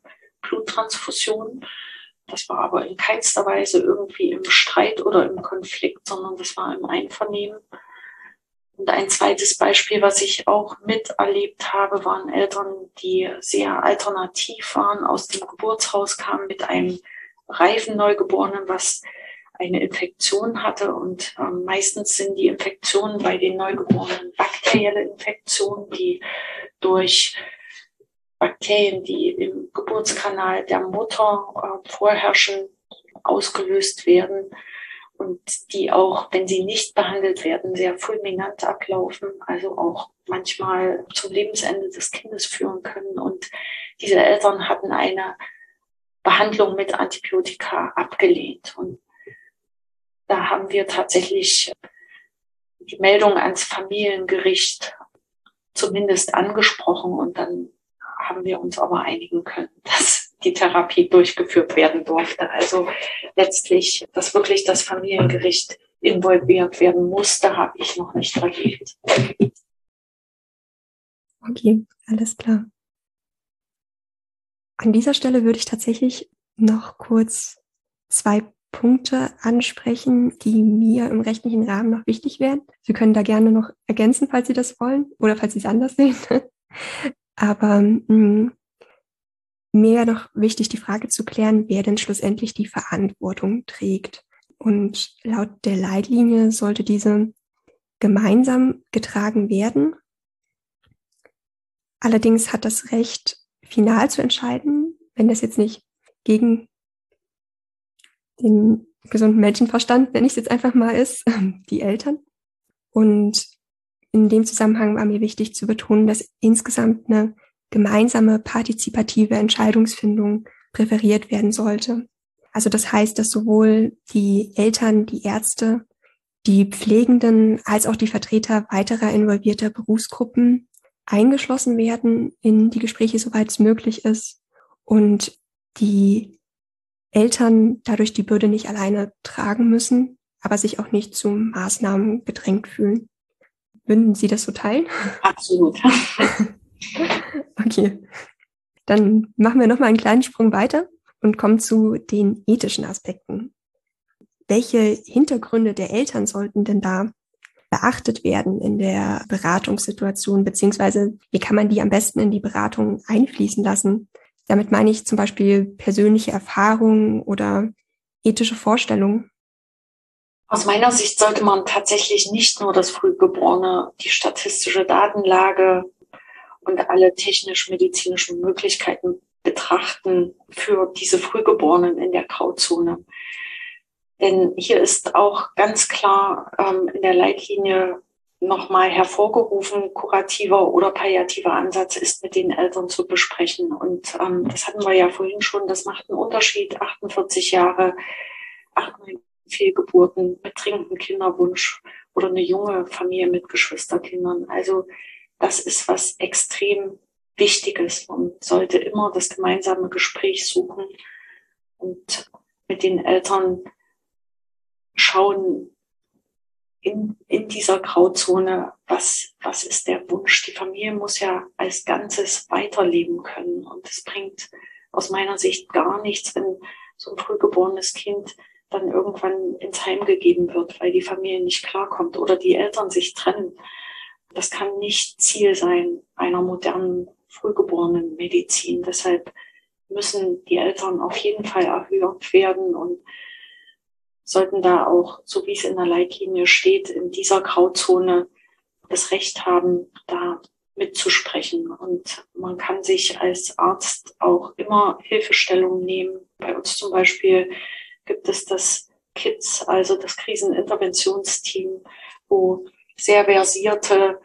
Bluttransfusion. Das war aber in keinster Weise irgendwie im Streit oder im Konflikt, sondern das war im Einvernehmen. Und ein zweites Beispiel, was ich auch miterlebt habe, waren Eltern, die sehr alternativ waren, aus dem Geburtshaus kamen mit einem reifen Neugeborenen, was eine Infektion hatte. Und meistens sind die Infektionen bei den Neugeborenen bakterielle Infektionen, die durch Bakterien, die im Geburtskanal der Mutter vorherrschen, ausgelöst werden. Und die auch, wenn sie nicht behandelt werden, sehr fulminant ablaufen, also auch manchmal zum Lebensende des Kindes führen können. Und diese Eltern hatten eine Behandlung mit Antibiotika abgelehnt. Und da haben wir tatsächlich die Meldung ans Familiengericht zumindest angesprochen. Und dann haben wir uns aber einigen können, dass die Therapie durchgeführt werden durfte. Also letztlich, dass wirklich das Familiengericht involviert werden musste, habe ich noch nicht erlebt. Okay, alles klar. An dieser Stelle würde ich tatsächlich noch kurz 2 Punkte ansprechen, die mir im rechtlichen Rahmen noch wichtig wären. Sie können da gerne noch ergänzen, falls Sie das wollen oder falls Sie es anders sehen. Aber mir wäre noch wichtig, die Frage zu klären, wer denn schlussendlich die Verantwortung trägt. Und laut der Leitlinie sollte diese gemeinsam getragen werden. Allerdings hat das Recht, final zu entscheiden, wenn das jetzt nicht gegen den gesunden Menschenverstand, nenne ich es jetzt einfach mal, ist, die Eltern. Und in dem Zusammenhang war mir wichtig zu betonen, dass insgesamt eine gemeinsame partizipative Entscheidungsfindung präferiert werden sollte. Also das heißt, dass sowohl die Eltern, die Ärzte, die Pflegenden als auch die Vertreter weiterer involvierter Berufsgruppen eingeschlossen werden in die Gespräche, soweit es möglich ist, und die Eltern dadurch die Bürde nicht alleine tragen müssen, aber sich auch nicht zu Maßnahmen gedrängt fühlen. Würden Sie das so teilen? Absolut. Okay, dann machen wir nochmal einen kleinen Sprung weiter und kommen zu den ethischen Aspekten. Welche Hintergründe der Eltern sollten denn da beachtet werden in der Beratungssituation, beziehungsweise wie kann man die am besten in die Beratung einfließen lassen? Damit meine ich zum Beispiel persönliche Erfahrungen oder ethische Vorstellungen. Aus meiner Sicht sollte man tatsächlich nicht nur das Frühgeborene, die statistische Datenlage und alle technisch-medizinischen Möglichkeiten betrachten für diese Frühgeborenen in der Grauzone. Denn hier ist auch ganz klar in der Leitlinie nochmal hervorgerufen, kurativer oder palliativer Ansatz ist mit den Eltern zu besprechen. Und das hatten wir ja vorhin schon, das macht einen Unterschied, 48 Jahre, 8 Fehlgeburten mit dringendem Kinderwunsch oder eine junge Familie mit Geschwisterkindern. Also das ist was extrem Wichtiges. Man sollte immer das gemeinsame Gespräch suchen und mit den Eltern schauen in dieser Grauzone, was ist der Wunsch. Die Familie muss ja als Ganzes weiterleben können. Und es bringt aus meiner Sicht gar nichts, wenn so ein frühgeborenes Kind dann irgendwann ins Heim gegeben wird, weil die Familie nicht klarkommt oder die Eltern sich trennen. Das kann nicht Ziel sein einer modernen frühgeborenen Medizin. Deshalb müssen die Eltern auf jeden Fall erhört werden und sollten da auch, so wie es in der Leitlinie steht, in dieser Grauzone das Recht haben, da mitzusprechen. Und man kann sich als Arzt auch immer Hilfestellung nehmen. Bei uns zum Beispiel gibt es das KITS, also das Kriseninterventionsteam, wo sehr versierte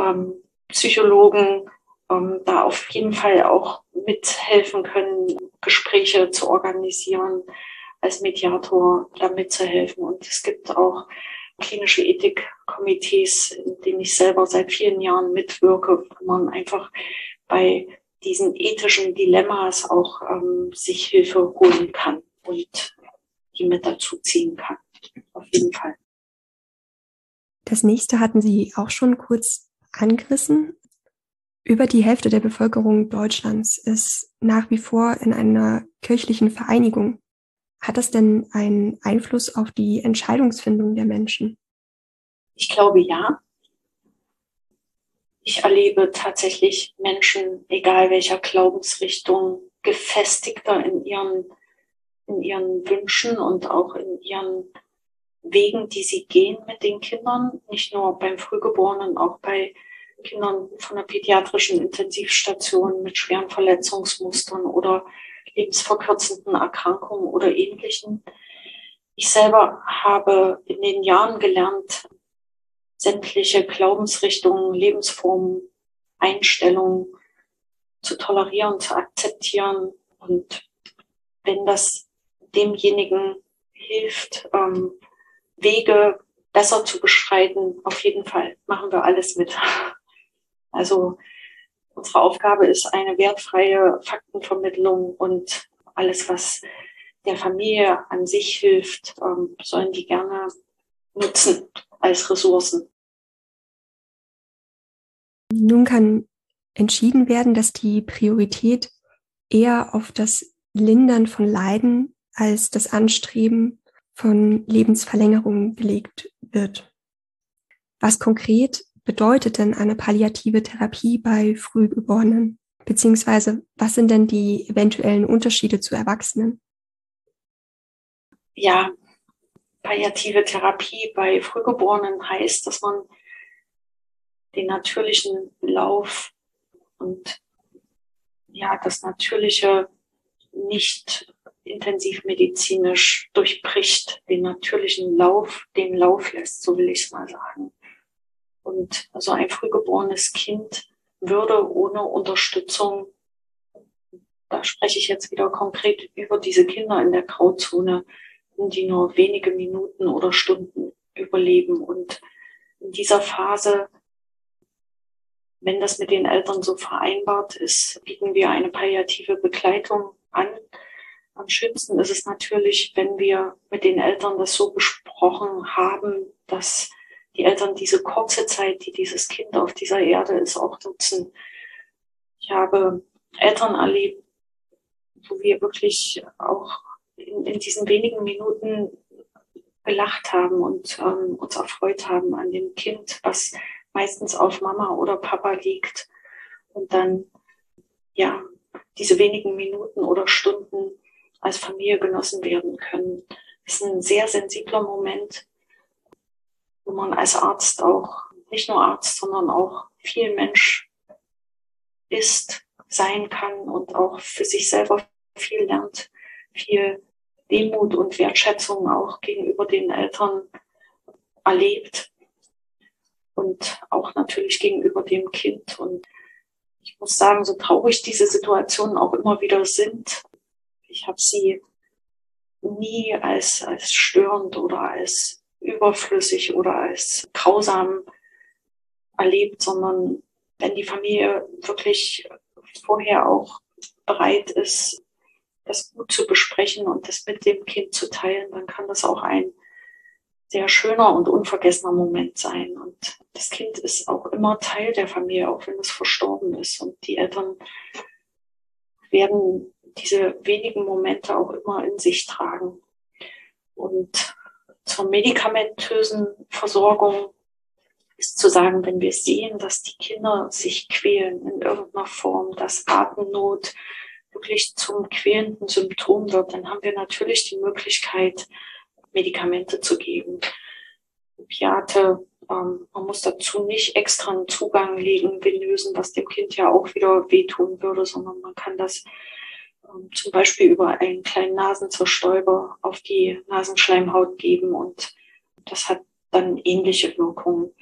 Psychologen da auf jeden Fall auch mithelfen können, Gespräche zu organisieren, als Mediator da mitzuhelfen. Und es gibt auch klinische Ethikkomitees, in denen ich selber seit vielen Jahren mitwirke, wo man einfach bei diesen ethischen Dilemmas auch sich Hilfe holen kann und die mit dazu ziehen kann. Auf jeden Fall. Das nächste hatten Sie auch schon kurz angerissen. Über die Hälfte der Bevölkerung Deutschlands ist nach wie vor in einer kirchlichen Vereinigung. Hat das denn einen Einfluss auf die Entscheidungsfindung der Menschen? Ich glaube, ja. Ich erlebe tatsächlich Menschen, egal welcher Glaubensrichtung, gefestigter in ihren Wünschen und auch in ihren Wegen, die sie gehen mit den Kindern, nicht nur beim Frühgeborenen, auch bei Kindern von der pädiatrischen Intensivstation mit schweren Verletzungsmustern oder lebensverkürzenden Erkrankungen oder Ähnlichem. Ich selber habe in den Jahren gelernt, sämtliche Glaubensrichtungen, Lebensformen, Einstellungen zu tolerieren, zu akzeptieren. Und wenn das demjenigen hilft, Wege besser zu beschreiten, auf jeden Fall machen wir alles mit. Also unsere Aufgabe ist eine wertfreie Faktenvermittlung und alles, was der Familie an sich hilft, sollen die gerne nutzen als Ressourcen. Nun kann entschieden werden, dass die Priorität eher auf das Lindern von Leiden als das Anstreben von Lebensverlängerung gelegt wird. Was konkret bedeutet denn eine palliative Therapie bei Frühgeborenen? Beziehungsweise was sind denn die eventuellen Unterschiede zu Erwachsenen? Ja, palliative Therapie bei Frühgeborenen heißt, dass man den natürlichen Lauf und ja, das Natürliche nicht intensivmedizinisch durchbricht, den natürlichen Lauf, den Lauf lässt, so will ich es mal sagen. Und so ein frühgeborenes Kind würde ohne Unterstützung, da spreche ich jetzt wieder konkret über diese Kinder in der Grauzone, die nur wenige Minuten oder Stunden überleben. Und in dieser Phase, wenn das mit den Eltern so vereinbart ist, bieten wir eine palliative Begleitung an. Am schönsten ist es natürlich, wenn wir mit den Eltern das so besprochen haben, dass die Eltern diese kurze Zeit, die dieses Kind auf dieser Erde ist, auch nutzen. Ich habe Eltern erlebt, wo wir wirklich auch in diesen wenigen Minuten gelacht haben und uns erfreut haben an dem Kind, was meistens auf Mama oder Papa liegt. Und dann, ja, diese wenigen Minuten oder Stunden als Familie genossen werden können. Das ist ein sehr sensibler Moment, wo man als Arzt auch, nicht nur Arzt, sondern auch viel Mensch ist, sein kann und auch für sich selber viel lernt, viel Demut und Wertschätzung auch gegenüber den Eltern erlebt und auch natürlich gegenüber dem Kind. Und ich muss sagen, so traurig diese Situationen auch immer wieder sind, ich habe sie nie als störend oder als überflüssig oder als grausam erlebt, sondern wenn die Familie wirklich vorher auch bereit ist, das gut zu besprechen und das mit dem Kind zu teilen, dann kann das auch ein sehr schöner und unvergessener Moment sein. Und das Kind ist auch immer Teil der Familie, auch wenn es verstorben ist. Und die Eltern werden diese wenigen Momente auch immer in sich tragen. Und zur medikamentösen Versorgung ist zu sagen, wenn wir sehen, dass die Kinder sich quälen in irgendeiner Form, dass Atemnot wirklich zum quälenden Symptom wird, dann haben wir natürlich die Möglichkeit, Medikamente zu geben. Opiate, man muss dazu nicht extra einen Zugang legen, venösen, was dem Kind ja auch wieder wehtun würde, sondern man kann das zum Beispiel über einen kleinen Nasenzerstäuber auf die Nasenschleimhaut geben und das hat dann ähnliche Wirkungen.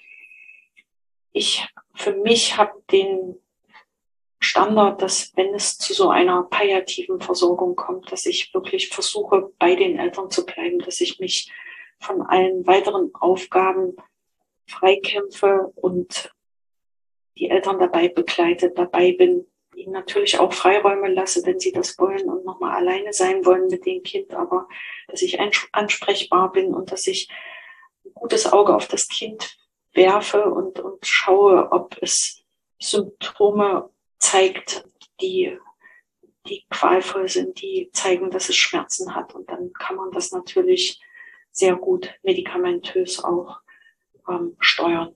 Ich für mich habe den Standard, dass wenn es zu so einer palliativen Versorgung kommt, dass ich wirklich versuche, bei den Eltern zu bleiben, dass ich mich von allen weiteren Aufgaben freikämpfe und die Eltern dabei begleite, dabei bin, ihnen natürlich auch Freiräume lasse, wenn sie das wollen und nochmal alleine sein wollen mit dem Kind, aber dass ich ansprechbar bin und dass ich ein gutes Auge auf das Kind werfe und schaue, ob es Symptome zeigt, die qualvoll sind, die zeigen, dass es Schmerzen hat. Und dann kann man das natürlich sehr gut medikamentös auch steuern.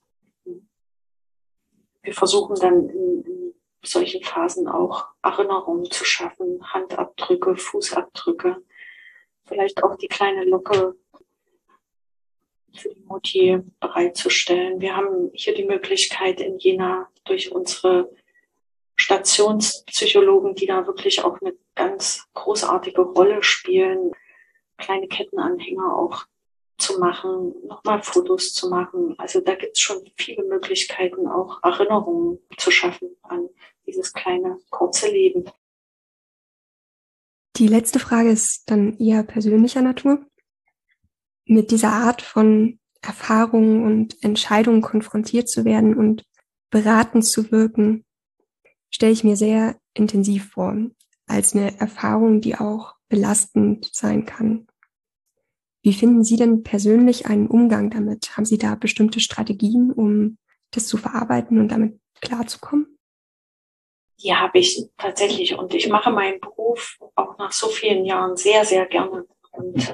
Wir versuchen dann in solchen Phasen auch Erinnerungen zu schaffen, Handabdrücke, Fußabdrücke, vielleicht auch die kleine Locke für die Mutti bereitzustellen. Wir haben hier die Möglichkeit in Jena durch unsere Stationspsychologen, die da wirklich auch eine ganz großartige Rolle spielen, kleine Kettenanhänger auch zu machen, nochmal Fotos zu machen. Also da gibt es schon viele Möglichkeiten, auch Erinnerungen zu schaffen an dieses kleine, kurze Leben. Die letzte Frage ist dann eher persönlicher Natur. Mit dieser Art von Erfahrungen und Entscheidungen konfrontiert zu werden und beratend zu wirken, stelle ich mir sehr intensiv vor, als eine Erfahrung, die auch belastend sein kann. Wie finden Sie denn persönlich einen Umgang damit? Haben Sie da bestimmte Strategien, um das zu verarbeiten und damit klarzukommen? Die habe ich tatsächlich und ich mache meinen Beruf auch nach so vielen Jahren sehr, sehr gerne. Und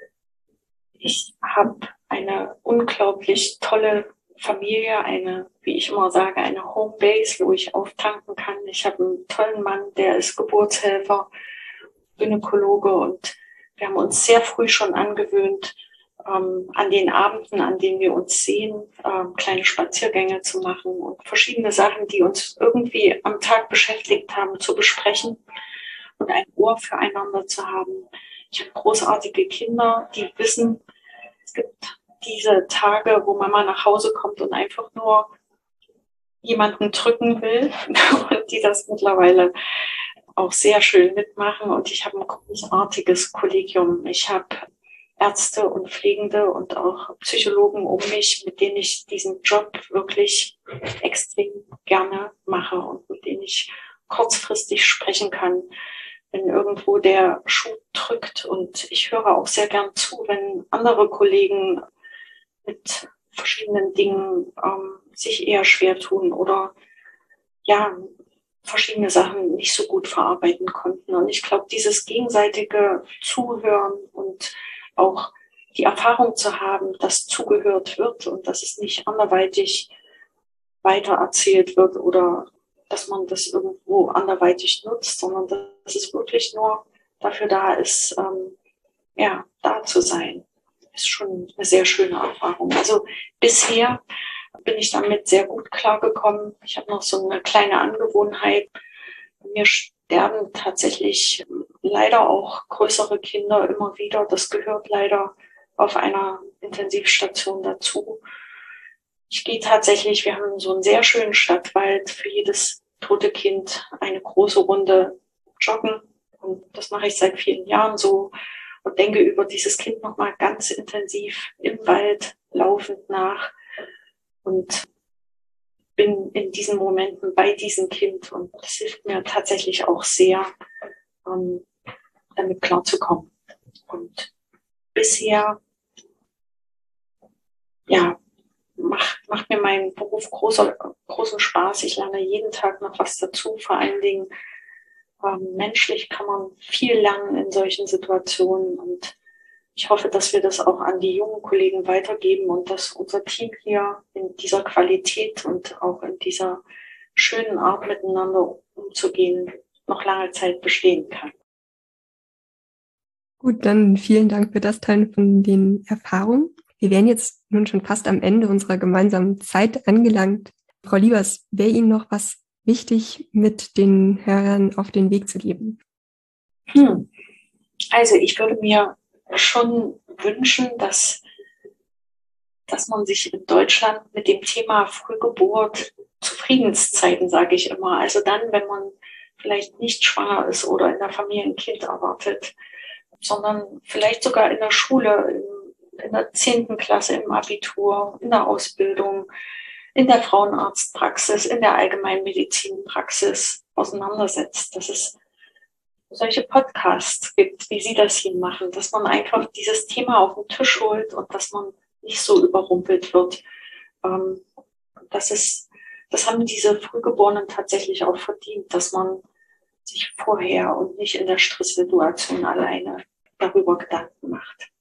ich habe eine unglaublich tolle Familie, eine, wie ich immer sage, eine Homebase, wo ich auftanken kann. Ich habe einen tollen Mann, der ist Geburtshelfer, Gynäkologe und wir haben uns sehr früh schon angewöhnt, an den Abenden, an denen wir uns sehen, kleine Spaziergänge zu machen und verschiedene Sachen, die uns irgendwie am Tag beschäftigt haben, zu besprechen und ein Ohr füreinander zu haben. Ich habe großartige Kinder, die wissen, es gibt diese Tage, wo Mama nach Hause kommt und einfach nur jemanden drücken will und die das mittlerweile auch sehr schön mitmachen. Und ich habe ein großartiges Kollegium. Ich habe Ärzte und Pflegende und auch Psychologen um mich, mit denen ich diesen Job wirklich extrem gerne mache und mit denen ich kurzfristig sprechen kann, wenn irgendwo der Schuh drückt. Und ich höre auch sehr gern zu, wenn andere Kollegen mit verschiedenen Dingen sich eher schwer tun oder ja, verschiedene Sachen nicht so gut verarbeiten konnten. Und ich glaube, dieses gegenseitige Zuhören und auch die Erfahrung zu haben, dass zugehört wird und dass es nicht anderweitig weitererzählt wird oder dass man das irgendwo anderweitig nutzt, sondern dass es wirklich nur dafür da ist, da zu sein, ist schon eine sehr schöne Erfahrung. Also bisher bin ich damit sehr gut klargekommen. Ich habe noch so eine kleine Angewohnheit. Mir sterben tatsächlich leider auch größere Kinder immer wieder. Das gehört leider auf einer Intensivstation dazu. Ich gehe tatsächlich, wir haben so einen sehr schönen Stadtwald, für jedes tote Kind eine große Runde joggen. Und das mache ich seit vielen Jahren so und denke über dieses Kind nochmal ganz intensiv im Wald laufend nach und bin in diesen Momenten bei diesem Kind. Und das hilft mir tatsächlich auch sehr, damit klarzukommen. Und bisher, macht mir mein Beruf großen Spaß. Ich lerne jeden Tag noch was dazu. Vor allen Dingen menschlich kann man viel lernen in solchen Situationen. Und ich hoffe, dass wir das auch an die jungen Kollegen weitergeben und dass unser Team hier in dieser Qualität und auch in dieser schönen Art miteinander umzugehen noch lange Zeit bestehen kann. Gut, dann vielen Dank für das Teilen von den Erfahrungen. Wir wären jetzt nun schon fast am Ende unserer gemeinsamen Zeit angelangt. Frau Liebers, wäre Ihnen noch was wichtig, mit den Hörern auf den Weg zu geben? Also ich würde mir schon wünschen, dass man sich in Deutschland mit dem Thema Frühgeburt zu Friedenszeiten, sage ich immer, also dann, wenn man vielleicht nicht schwanger ist oder in der Familie ein Kind erwartet, sondern vielleicht sogar in der Schule, in der 10. Klasse, im Abitur, in der Ausbildung, in der Frauenarztpraxis, in der Allgemeinmedizinpraxis auseinandersetzt, dass es solche Podcasts gibt, wie Sie das hier machen, dass man einfach dieses Thema auf den Tisch holt und dass man nicht so überrumpelt wird, dass es das haben diese Frühgeborenen tatsächlich auch verdient, dass man sich vorher und nicht in der Stresssituation alleine darüber Gedanken macht.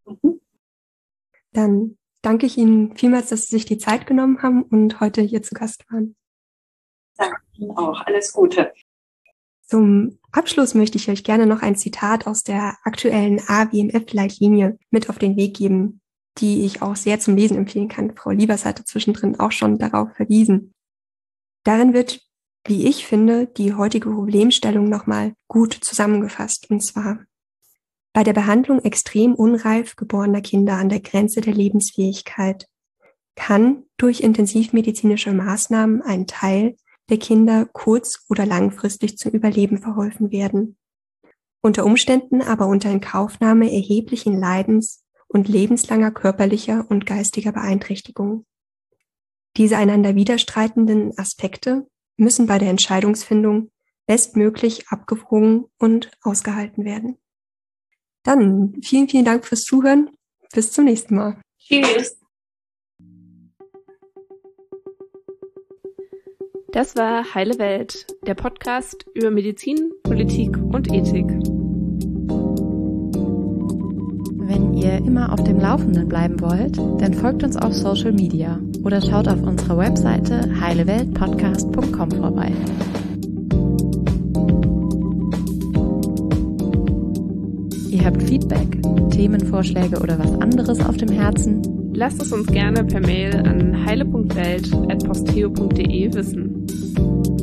Dann danke ich Ihnen vielmals, dass Sie sich die Zeit genommen haben und heute hier zu Gast waren. Danke Ihnen auch. Alles Gute. Zum Abschluss möchte ich euch gerne noch ein Zitat aus der aktuellen AWMF-Leitlinie mit auf den Weg geben, die ich auch sehr zum Lesen empfehlen kann. Frau Liebers hatte zwischendrin auch schon darauf verwiesen. Darin wird, wie ich finde, die heutige Problemstellung nochmal gut zusammengefasst. Und zwar: Bei der Behandlung extrem unreif geborener Kinder an der Grenze der Lebensfähigkeit kann durch intensivmedizinische Maßnahmen ein Teil der Kinder kurz- oder langfristig zum Überleben verholfen werden. Unter Umständen aber unter Inkaufnahme erheblichen Leidens und lebenslanger körperlicher und geistiger Beeinträchtigung. Diese einander widerstreitenden Aspekte müssen bei der Entscheidungsfindung bestmöglich abgewogen und ausgehalten werden. Dann vielen, vielen Dank fürs Zuhören. Bis zum nächsten Mal. Tschüss. Das war Heile Welt, der Podcast über Medizin, Politik und Ethik. Wenn ihr immer auf dem Laufenden bleiben wollt, dann folgt uns auf Social Media oder schaut auf unserer Webseite heileweltpodcast.com vorbei. Ihr habt Feedback, Themenvorschläge oder was anderes auf dem Herzen? Lasst es uns gerne per Mail an heile.welt@posteo.de wissen.